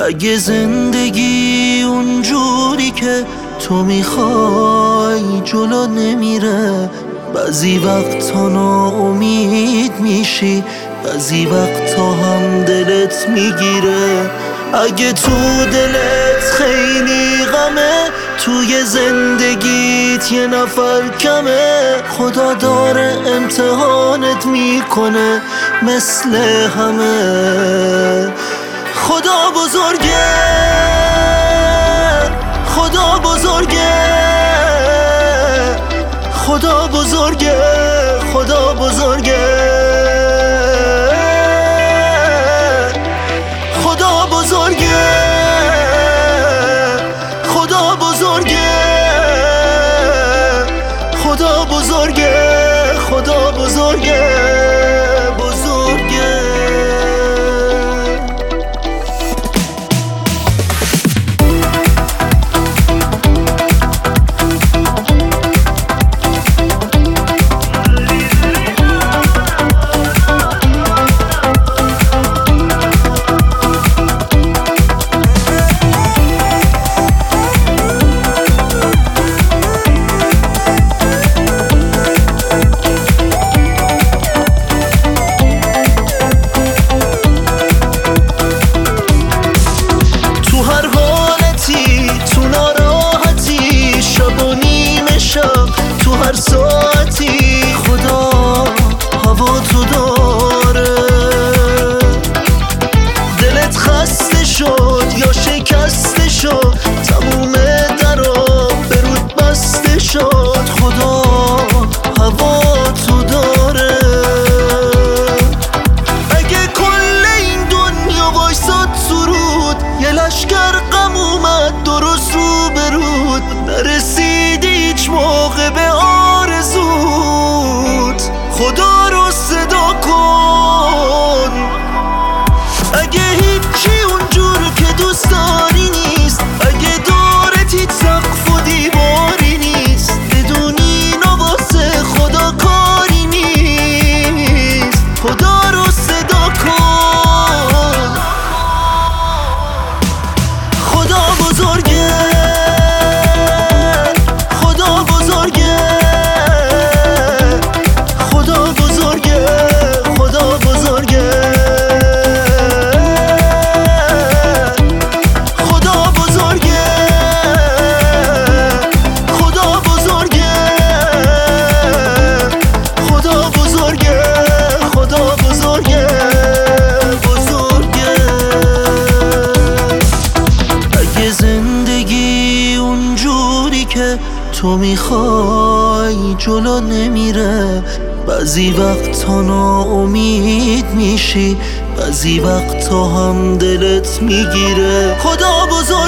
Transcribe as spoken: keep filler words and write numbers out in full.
اگه زندگی اونجوری که تو میخوای جلو نمیره، بعضی وقتا ناامید میشی، بعضی وقتا هم دلت میگیره. اگه تو دلت خیلی غمه، توی زندگیت یه نفر کمه، خدا داره امتحانت میکنه مثل همه. خدا بزرگه، خدا بزرگه، خدا بزرگه، خدا بزرگه، خدا بزرگه، خدا بزرگه، خدا بزرگه، خدا بزرگه، بزرگه. تو هر ساعتی خدا هوا تو داره. دلت خسته شد یا شکسته شد، تموم درا به رود بسته شد، خدا هوا تو داره. اگه کل این دنیا وایساد سرود، یه لشکر غم اومد درست رو برود، نرسیدی هیچ موقع به آرزوت، خدا رو صدا کن. اگه هیچی اونجور که دوست داری نیست، اگه دارت هیچ سقف و دیواری نیست، بدونی نواسه خدا کاری نیست، خدا رو صدا کن. خدا بزرگه، خدا بزرگه، خدا بزرگه، خدا بزرگه، خدا بزرگه، خدا بزرگه، خدا بزرگه، خدا بزرگه، بزرگه. اگه زندگی اونجوری که تو میخوای جلو نمیره، بعضی وقتا ناامید میشی، بعضی وقتا هم دلت میگیره. خدا بزرگه.